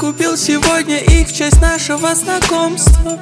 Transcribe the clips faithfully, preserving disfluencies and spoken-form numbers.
купил сегодня их в честь нашего знакомства.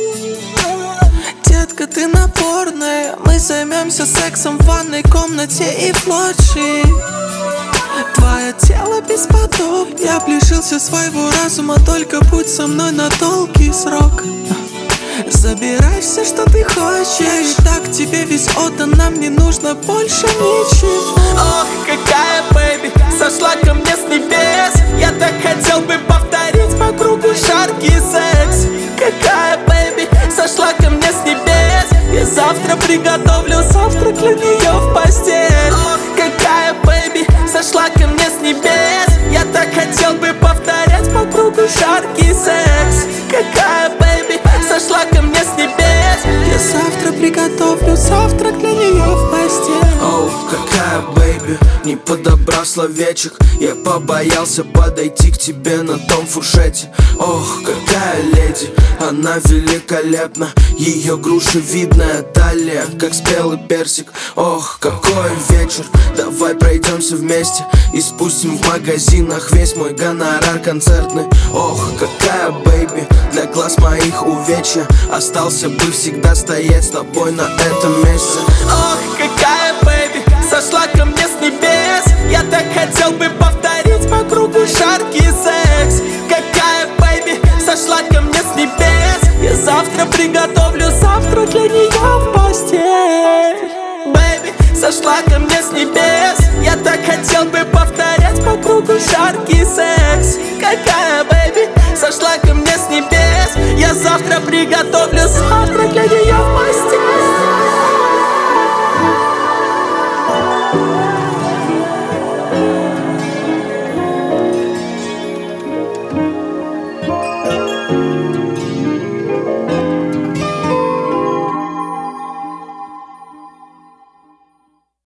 Детка, ты напорная, мы займемся сексом в ванной комнате и в лоджии. Твое тело бесподобно. Я лишился своего разума, только будь со мной на долгий срок. Забирай все, что ты хочешь. Я и так тебе весь отдан, нам не нужно больше ничего. Ох, какая бэйби, сошла ко мне с небес. Я так хотел бы повторить по кругу жаркий секс. Какая бэйби, сошла ко мне с небес. Я завтра приготовлю завтрак для нее в постель. Ох, какая бэйби, сошла ко мне с небес. Я так хотел бы повторять по кругу жаркий секс. Какая бэйби, сошла ко мне с небес. Я завтра приготовлю завтрак для нее в постель. Оу, какая бэйби, не подобрав словечек, я побоялся подойти к тебе на том фуршете. Ох, какая леди, она великолепна. Ее грушевидная талия, как спелый персик. Ох, какой вечер, давай пройдемся вместе и спустим в магазинах весь мой гонорар концертный. Ох, какая бэйби, для глаз моих увечья, остался бы всегда стоять с тобой на этом месте. Ох, какая бэйби, сошла ко мне с небес. Я так хотел бы повторить по кругу жаркий секс. Какая бэйби, сошла ко мне с небес. Я завтра приготовлю завтрак для нее в постель. Бэйби, сошла ко мне с небес. Я так хотел бы повторять по кругу жаркий секс. Какая бэйби, сошла ко мне с небес. Я завтра приготовлю завтрак для нее в постель.